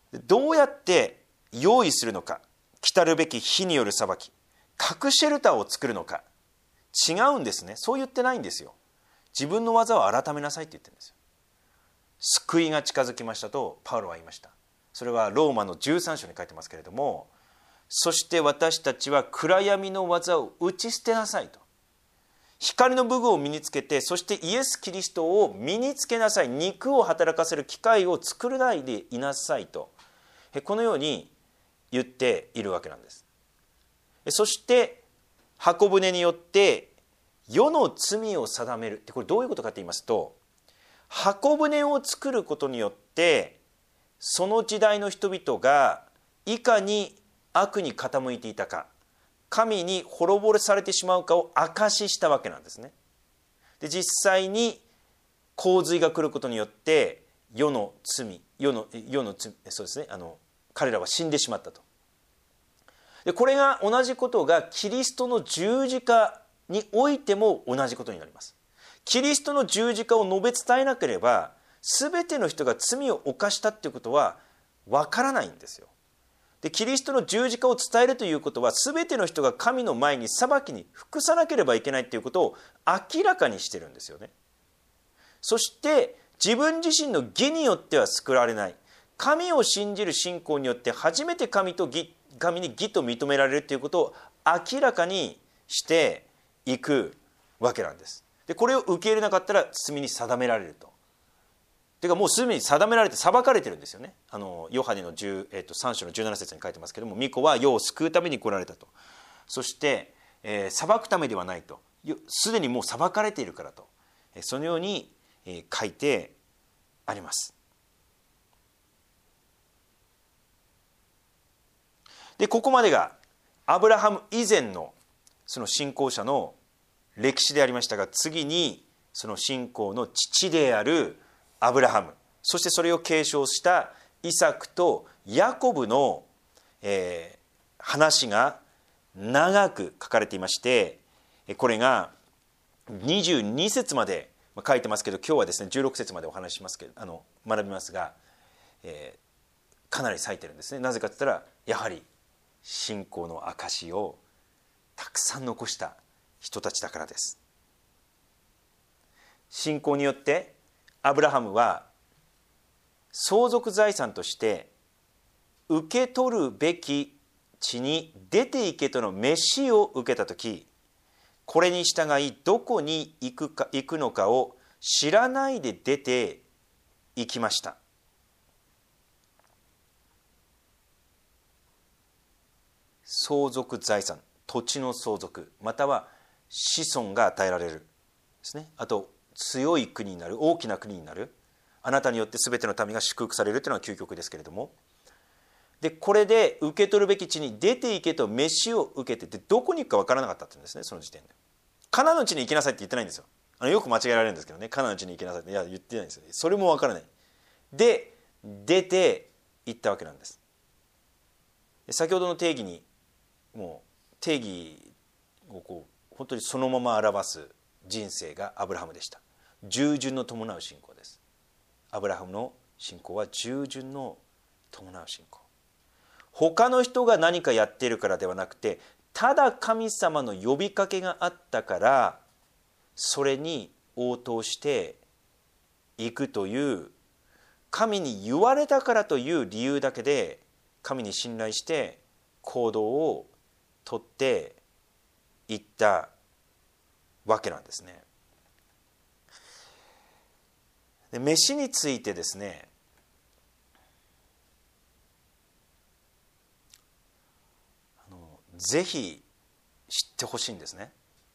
Speaker 1: どうやって用意するのか、来るべき日による裁き、核シェルターを作るのか、違うんですね。そう言ってないんですよ。自分の技を改めなさいって言ってるんですよ。救いが近づきましたとパウロは言いました。それはローマのじゅうさん章に書いてますけれども、そして私たちは暗闇の技を打ち捨てなさいと、光の武具を身につけて、そしてイエス・キリストを身につけなさい、肉を働かせる機会を作らないでいなさいと、このように言っているわけなんです。そして箱舟によって世の罪を定めるって、これどういうことかと言いますと、箱舟を作ることによってその時代の人々がいかに悪に傾いていたか、神に滅ぼされてしまうかを証ししたわけなんですね。で、実際に洪水が来ることによって世の罪、世の世の罪、そうですね、あの彼らは死んでしまったと。で、これが同じことがキリストの十字架においても同じことになります。キリストの十字架を述べ伝えなければ、全ての人が罪を犯したっていうことはわからないんですよ。で、キリストの十字架を伝えるということは、全ての人が神の前に裁きに服さなければいけないということを明らかにしてるんですよね。そして自分自身の義によっては救われない、神を信じる信仰によって初めて神と義、神に義と認められるということを明らかにしていくわけなんです。で、これを受け入れなかったら罪に定められると。てか、もうすでに定められて裁かれてるんですよね。あのヨハネのじゅう、えー、とさん章のじゅうなな節に書いてますけども、御子は世を救うために来られたと。そして、えー、裁くためではないと、すでにもう裁かれているからと、えー、そのように、えー、書いてあります。で、ここまでがアブラハム以前のその信仰者の歴史でありましたが、次にその信仰の父であるアブラハム、そしてそれを継承したイサクとヤコブの、えー、話が長く書かれていまして、これがにじゅうに節まで書いてますけど、今日はですねじゅうろく節までお話ししますけど、あの学びますが、えー、かなり割いてるんですね。なぜかと言ったら、やはり信仰の証をたくさん残した人たちだからです。信仰によってアブラハムは相続財産として受け取るべき地に出て行けとの召しを受けたとき、これに従いどこに行くか行くのかを知らないで出て行きました。相続財産、土地の相続、または子孫が与えられるですね。あと強い国になる、大きな国になる、あなたによって全ての民が祝福されるというのは究極ですけれども、でこれで受け取るべき地に出て行けと召しを受けてて、どこに行くか分からなかったって言うんですね。その時点でカナンの地に行きなさいって言ってないんですよ。あのよく間違えられるんですけどね、カナンの地に行きなさいって、いや言ってないんですよ。それも分からないで出て行ったわけなんです。先ほどの定義にもう定義をこう本当にそのまま表す人生がアブラハムでした。従順の伴う信仰です。アブラハムの信仰は従順の伴う信仰。他の人が何かやっているからではなくて、ただ神様の呼びかけがあったからそれに応答していくという、神に言われたからという理由だけで神に信頼して行動をとっていったわけなんですね。で、飯についてですね、あのぜひ知ってほしいんですね。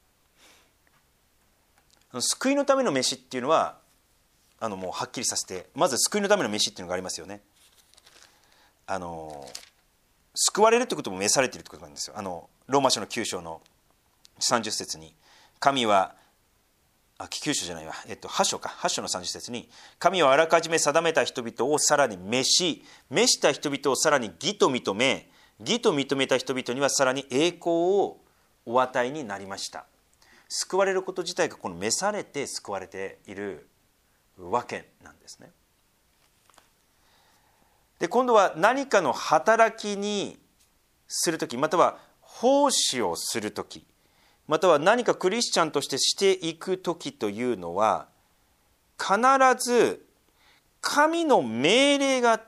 Speaker 1: 救いのための飯っていうのはあのもうはっきりさせて、まず救いのための飯っていうのがありますよね。あの救われるってことも召されているってことなんですよ。あのローマ書のきゅう章のさんじゅっ節に、神はあきゅう章じゃないわ、えっと、はち章かはち章のさんじゅっ節に、神はあらかじめ定めた人々をさらに召し、召した人々をさらに義と認め、義と認めた人々にはさらに栄光をお与えになりました。救われること自体がこの召されて救われているわけなんですね。 で今度は何かの働きにするとき、または奉仕をするとき、または何かクリスチャンとしてしていくときというのは、必ず神の命令があって、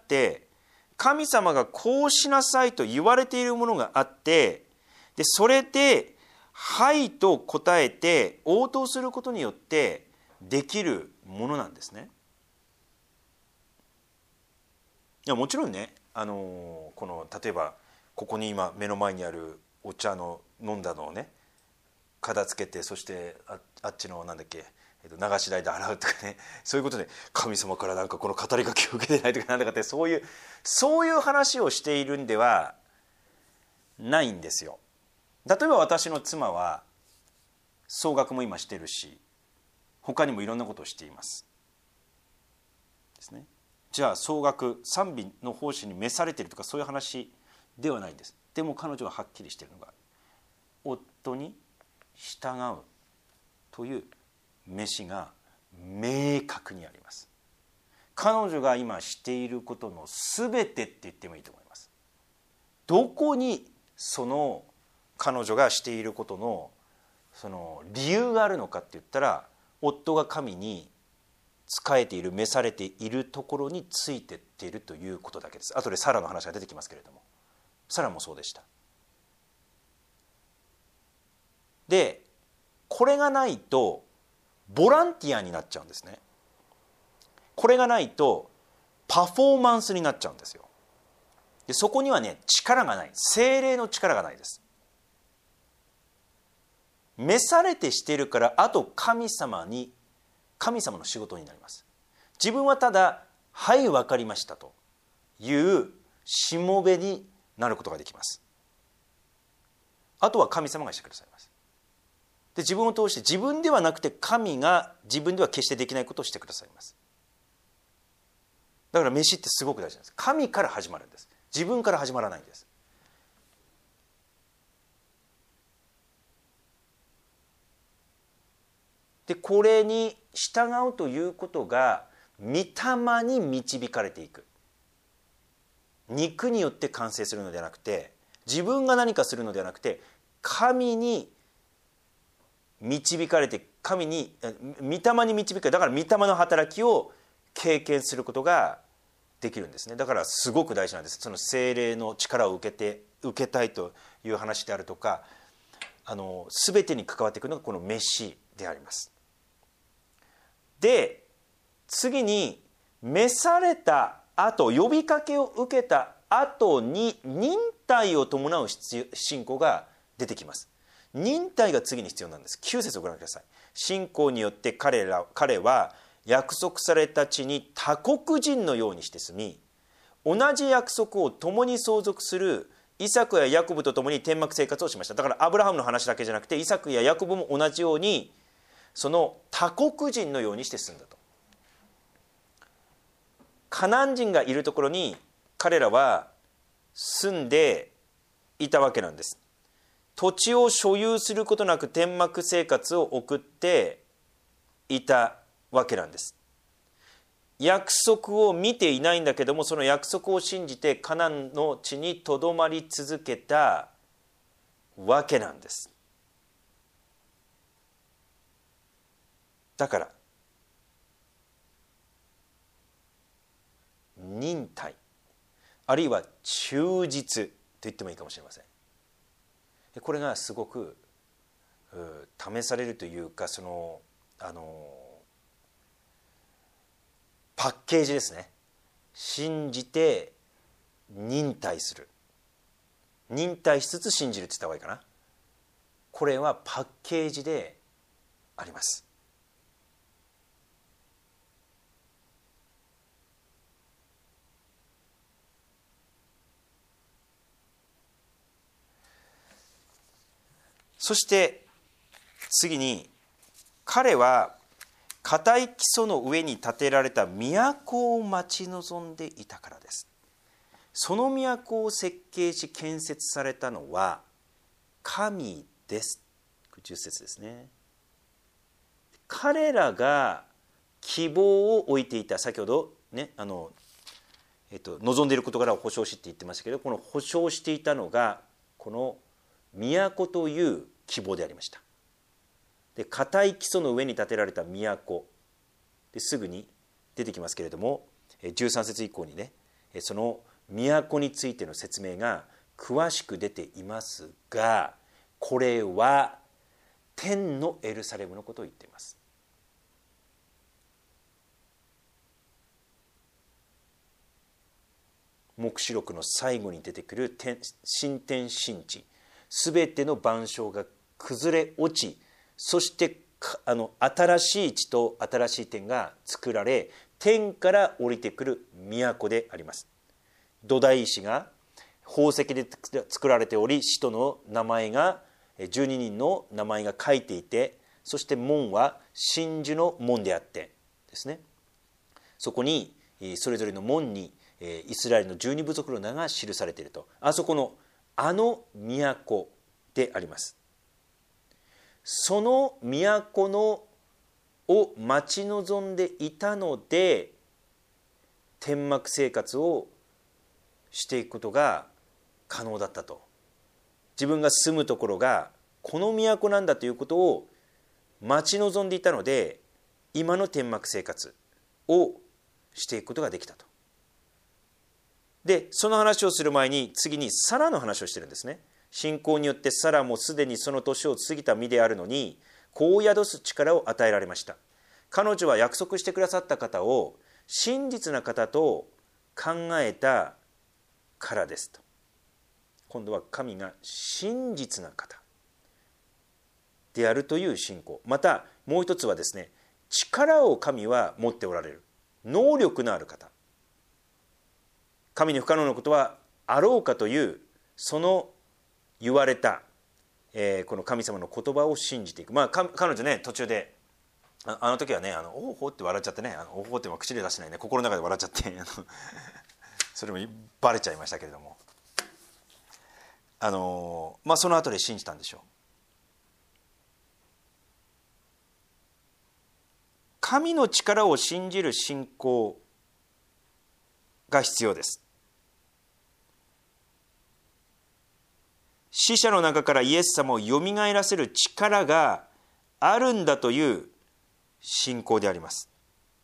Speaker 1: 神様がこうしなさいと言われているものがあって、でそれではいと答えて応答することによってできるものなんですね。いやもちろんね、あのこの例えばここに今目の前にあるお茶の飲んだのをね片付けて、そしてああっちのなんだっけ、えっと、流し台で洗うとかね、そういうことで神様からなんかこの語りかけを受けてないとかなんだかって、そういうそういう話をしているんではないんですよ。例えば私の妻は総額も今してるし、他にもいろんなことをしていますですね。じゃあ総額賛美の奉仕に召されているとかそういう話ではないんです。でも彼女ははっきりしているのが、夫に従うという召が明確にあります。彼女が今していることの全てって言ってもいいと思います。どこにその彼女がしていることのその理由があるのかって言ったら、夫が神に仕えている、召されているところについてっているということだけです。後でサラの話が出てきますけれども、サラもそうでした。でこれがないとボランティアになっちゃうんですね。これがないとパフォーマンスになっちゃうんですよ。でそこにはね力がない、聖霊の力がないです。召されてしているから、あと神様に神様の仕事になります。自分はただはい分かりましたというしもべになることができます。あとは神様がしてくださいます。で自分を通して、自分ではなくて神が自分では決してできないことをしてくださいます。だから飯ってすごく大事なんです。神から始まるんです。自分から始まらないんです。でこれに従うということが御霊に導かれていく。肉によって完成するのではなくて、自分が何かするのではなくて、神に導かれて、神に御霊に導かれて、だから御霊の働きを経験することができるんですね。だからすごく大事なんです。その聖霊の力を受けて受けたいという話であるとか、あの全てに関わっていくのがこの召しであります。で次に召された後、呼びかけを受けた後に忍耐を伴う信仰が出てきます。忍耐が次に必要なんです。きゅう節をご覧ください。信仰によって彼ら彼は約束された地に他国人のようにして住み、同じ約束を共に相続するイサクやヤコブと共に天幕生活をしました。だからアブラハムの話だけじゃなくて、イサクやヤコブも同じようにその他国人のようにして住んだと。カナン人がいるところに彼らは住んでいたわけなんです。土地を所有することなく天幕生活を送っていたわけなんです。約束を見ていないんだけども、その約束を信じてカナンの地にとどまり続けたわけなんです。だから忍耐、あるいは忠実と言ってもいいかもしれません。これがすごく試されるというか、そのあのパッケージですね。信じて忍耐する、忍耐しつつ信じるって言った方がいいかな。これはパッケージであります。そして次に、彼は固い基礎の上に建てられた都を待ち望んでいたからです。その都を設計し建設されたのは神です。じゅっ節ですね。彼らが希望を置いていた、先ほどね、あのえっと、望んでいる事柄を保証しって言ってましたけど、この保証していたのがこの都という希望でありました。で、固い基礎の上に建てられた都ですぐに出てきますけれども、じゅうさん節以降にね、その都についての説明が詳しく出ていますが、これは天のエルサレムのことを言っています。黙示録の最後に出てくる天新天新地、すべての万象が崩れ落ち、そしてあの新しい地と新しい天が作られ、天から降りてくる都であります。土台石が宝石で作られており、使徒の名前がじゅうににんの名前が書いていて、そして門は真珠の門であってですね、そこにそれぞれの門にイスラエルの十二部族の名が記されていると、あそこのあの都であります。その都のを待ち望んでいたので、天幕生活をしていくことが可能だったと。自分が住むところがこの都なんだということを待ち望んでいたので、今の天幕生活をしていくことができたと。で、その話をする前に次にサラの話をしてるんですね。信仰によってサラもすでにその年を過ぎた身であるのに、子を宿す力を与えられました。彼女は約束してくださった方を真実な方と考えたからですと。今度は神が真実な方であるという信仰。またもう一つはですね、力を神は持っておられる、能力のある方。神に不可能なことはあろうかという、その言われた、えー、この神様の言葉を信じていく。まあ彼女ね、途中であ, あの時はね、あのおほって笑っちゃってね、あのおほっては口で出してないね、心の中で笑っちゃってあのそれもバレちゃいましたけれども、あのまあその後で信じたんでしょう。神の力を信じる信仰が必要です。死者の中からイエス様をよみがえらせる力があるんだという信仰であります。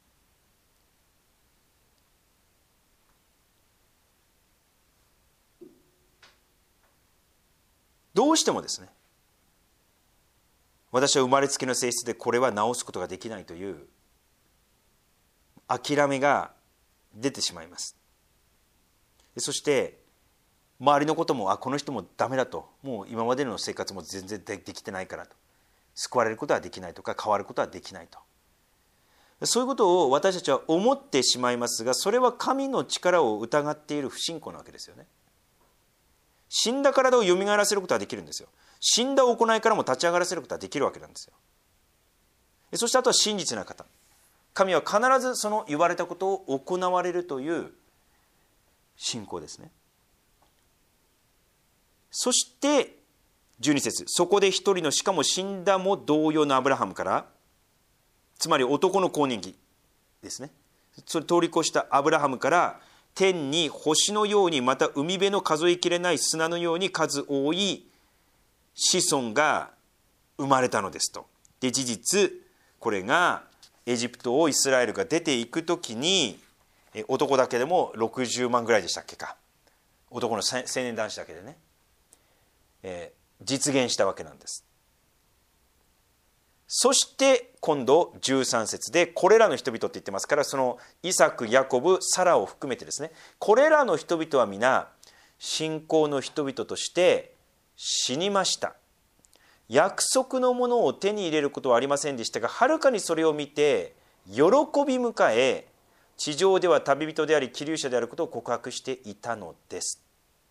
Speaker 1: どうしてもですね、私は生まれつきの性質でこれは治すことができないという諦めが出てしまいます。そして周りのことも、あ、この人もダメだと、もう今までの生活も全然できてないからと、救われることはできないとか変わることはできないと、そういうことを私たちは思ってしまいますが、それは神の力を疑っている不信仰なわけですよね。死んだ体をよみがえらせることはできるんですよ。死んだ行いからも立ち上がらせることはできるわけなんですよ。そしてあとは真実な方、神は必ずその言われたことを行われるという信仰ですね。そしてじゅうに節、そこで一人のしかも死んだも同様のアブラハムから、つまり男の後任期ですね、それ通り越したアブラハムから天に星のように、また海辺の数えきれない砂のように数多い子孫が生まれたのですと。で、事実これがエジプトをイスラエルが出ていくときに、男だけでもろくじゅうまんぐらいでしたっけか、男の青年男子だけでね、えー、実現したわけなんです。そして今度じゅうさん節で、これらの人々って言ってますから、そのイサク、ヤコブ、サラを含めてですね、これらの人々は皆信仰の人々として死にました。約束のものを手に入れることはありませんでしたが、はるかにそれを見て喜び迎え、地上では旅人であり寄留者であることを告白していたのです。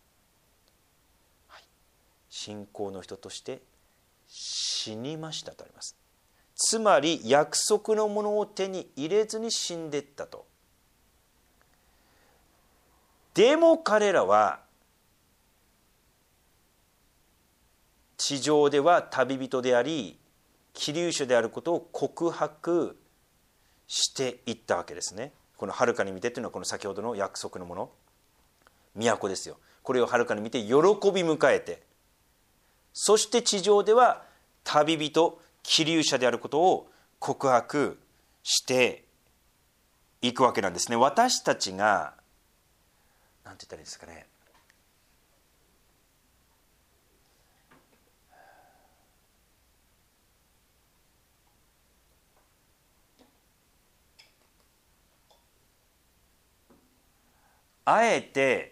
Speaker 1: はい、信仰の人として死にましたとあります。つまり約束のものを手に入れずに死んでいったと。でも彼らは地上では旅人であり寄留者であることを告白していったわけですね。 このはるかに見てというのはこの先ほどの約束のもの、都ですよ。これをはるかに見て喜び迎えて、そして地上では旅人寄留者であることを告白していくわけなんですね。私たちがなんて言ったらいいですかね、あえて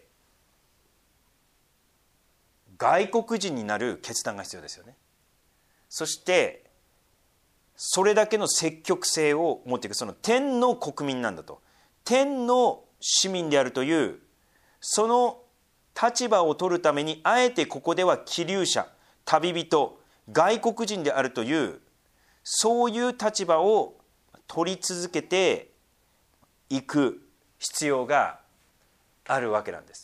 Speaker 1: 外国人になる決断が必要ですよね。そしてそれだけの積極性を持っていく、その天の国民なんだと、天の市民であるというその立場を取るために、あえてここでは寄留者、旅人、外国人であるというそういう立場を取り続けていく必要があるわけなんです。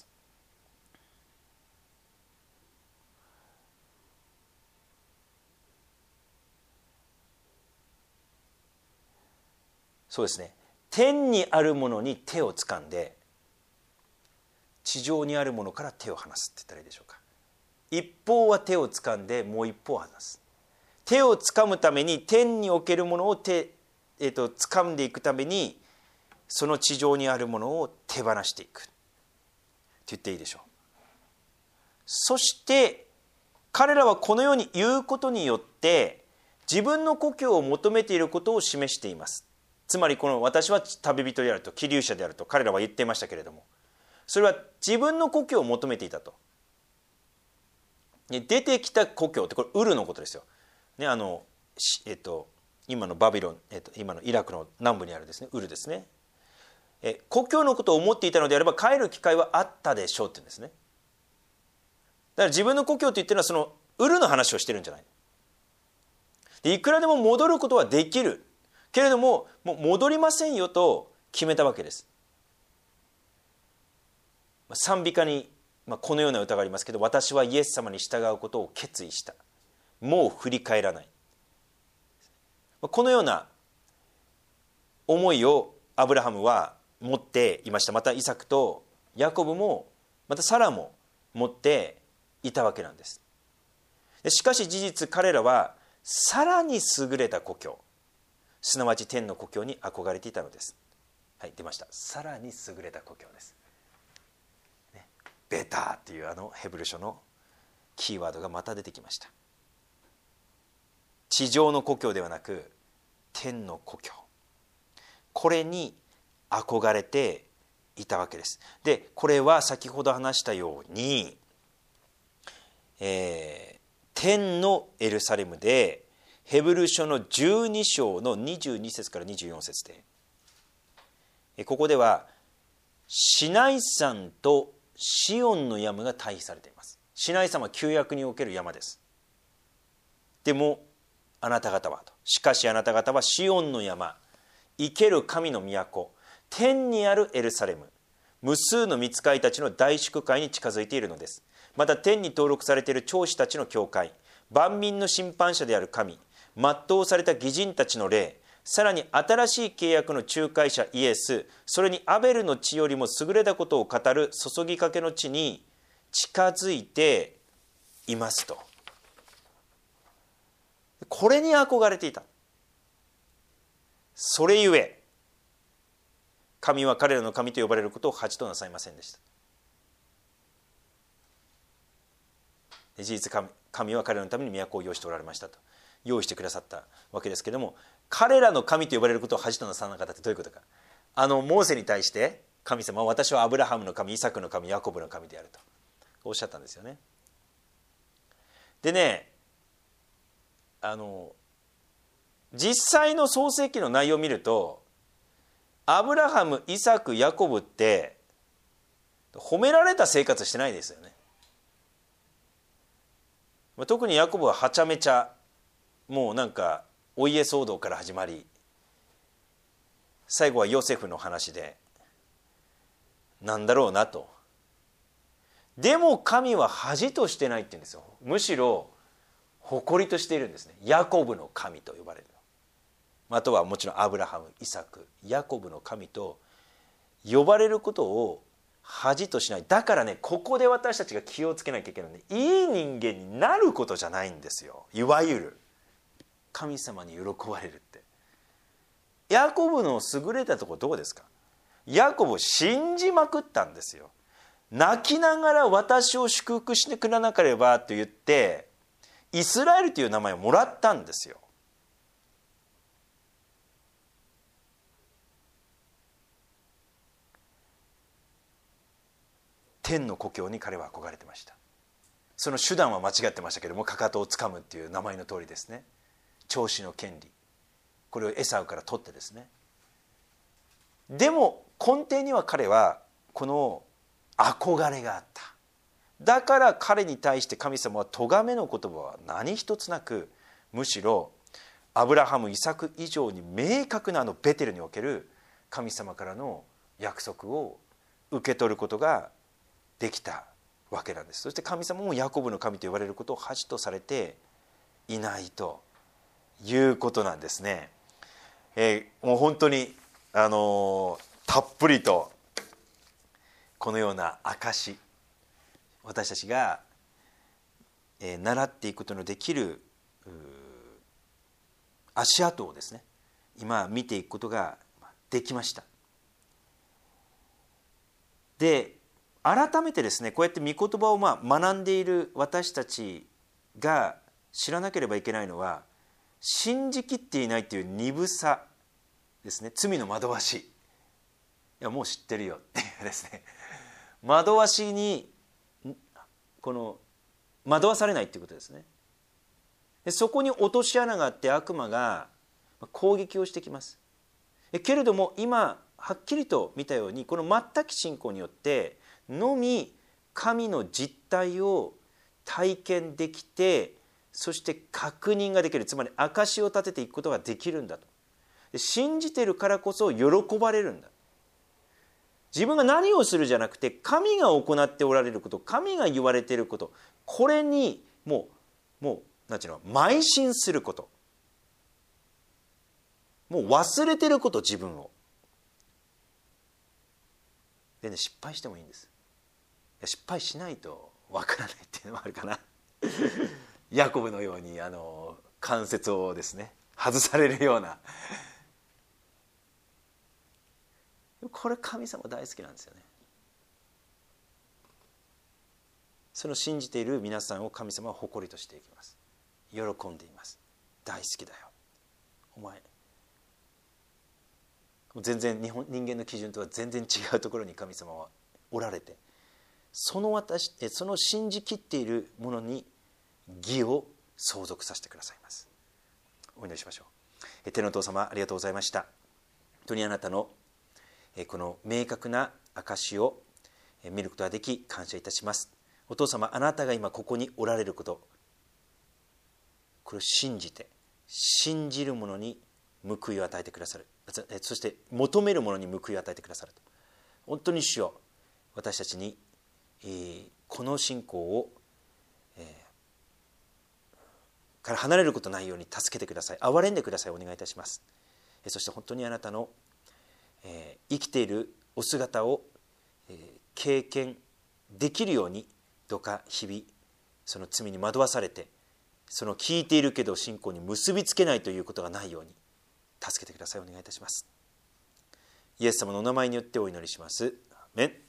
Speaker 1: そうですね、天にあるものに手をつかんで地上にあるものから手を離すって言ったらいいでしょうか。一方は手をつかんでもう一方を離す。手をつかむために天におけるものを手、えーと、つかんでいくためにその地上にあるものを手放していくって言っていいでしょう。そして彼らはこのように言うことによって自分の故郷を求めていることを示しています。つまりこの私は旅人であると、寄留者であると彼らは言っていましたけれども、それは自分の故郷を求めていたと。出てきた故郷ってこれウルのことですよ、ね、あのえっと今のバビロン、えっと、今のイラクの南部にあるですねウルですね。え故郷のことを思っていたのであれば帰る機会はあったでしょうって言うんですね。だから自分の故郷と言ってるのはそのウルの話をしてるんじゃない。でいくらでも戻ることはできるけれども、もう戻りませんよと決めたわけです。賛美歌にこのような歌がありますけど、私はイエス様に従うことを決意した、もう振り返らない、このような思いをアブラハムは持っていました。またイサクとヤコブもまたサラも持っていたわけなんです。しかし事実彼らはさらに優れた故郷、すなわち天の故郷に憧れていたのです。はい、出ました。さらに優れた故郷です、ね、ベターっていうあのヘブル書のキーワードがまた出てきました。地上の故郷ではなく天の故郷、これに憧れていたわけです。でこれは先ほど話したように、えー、天のエルサレムでヘブル書のじゅうに章のにじゅうに節からにじゅうよん節で、ここではシナイ山とシオンの山が対比されています。シナイ山は旧約における山です。でもあなた方はと、しかしあなた方はシオンの山、生ける神の都、天にあるエルサレム、無数の御使いたちの大祝会に近づいているのです。また天に登録されている長子たちの教会、万民の審判者である神、全うされた義人たちの霊、さらに新しい契約の仲介者イエス、それにアベルの血よりも優れたことを語る注ぎかけの地に近づいていますと。これに憧れていた。それゆえ神は彼らの神と呼ばれることを恥となさいませんでした。事実 神, 神は彼らのために都を用意しておられましたと、用意してくださったわけですけれども、彼らの神と呼ばれることを恥となさなかったってどういうことか。あのモーセに対して神様は私はアブラハムの神、イサクの神、ヤコブの神であるとおっしゃったんですよね。でね、あの実際の創世記の内容を見ると、アブラハム、イサク、ヤコブって褒められた生活してないですよね。特にヤコブははちゃめちゃ、もうなんかお家騒動から始まり、最後はヨセフの話でなんだろうなと。でも神は恥としてないって言うんですよ。むしろ誇りとしているんですね。ヤコブの神と呼ばれる。あとはもちろんアブラハム、イサク、ヤコブの神と呼ばれることを恥としない。だからね、ここで私たちが気をつけなきゃいけないね。いい人間になることじゃないんですよ。いわゆる神様に喜ばれるって。ヤコブの優れたところどこですか。ヤコブを信じまくったんですよ。泣きながら私を祝福してくれなければと言ってイスラエルという名前をもらったんですよ。天の故郷に彼は憧れてました。その手段は間違ってましたけども、かかとをつかむっていう名前の通りですね。長子の権利、これをエサウから取ってですね。でも根底には彼はこの憧れがあった。だから彼に対して神様は咎めの言葉は何一つなく、むしろアブラハムイサク以上に明確なあのベテルにおける神様からの約束を受け取ることができたわけなんです。そして神様もヤコブの神と言われることを恥とされていないということなんですね。えー、もう本当に、あのー、たっぷりとこのような証、私たちが、えー、習っていくことのできる足跡をですね、今見ていくことができました。で改めてですね、こうやって御言葉をまあ学んでいる私たちが知らなければいけないのは、信じきっていないという鈍さですね。罪の惑わし、いやもう知ってるよっていうですね、惑わしにこの惑わされないということですね。でそこに落とし穴があって悪魔が攻撃をしてきます。けれども今はっきりと見たように、この全く信仰によってのみ神の実態を体験できて、そして確認ができる、つまり証を立てていくことができるんだと。信じているからこそ喜ばれるんだ。自分が何をするじゃなくて、神が行っておられること、神が言われていること、これにもうもう何ていうの、邁進すること、もう忘れてること、自分をでね、失敗してもいいんです。失敗しないとわからないっていうのもあるかなヤコブのようにあの関節をですね外されるような、これ神様大好きなんですよね。その信じている皆さんを神様は誇りとしていきます。喜んでいます。大好きだよお前。全然日本人間の基準とは全然違うところに神様はおられて、その私その信じきっているものに義を相続させてくださいます。お祈りしましょう。天のお父様、ありがとうございました。本当にあなたのこの明確な証を見ることができ感謝いたします。お父様、あなたが今ここにおられること、これを信じて、信じる者に報いを与えてくださる、そして求める者に報いを与えてくださると。本当に主よ、私たちに、えー、この信仰を、えー、から離れることないように助けてください。憐れんでください。お願いいたします。えー、そして本当にあなたの、えー、生きているお姿を、えー、経験できるように、どうか日々その罪に惑わされて、その聞いているけど信仰に結びつけないということがないように助けてください。お願いいたします。イエス様のお名前によってお祈りします。アーメン。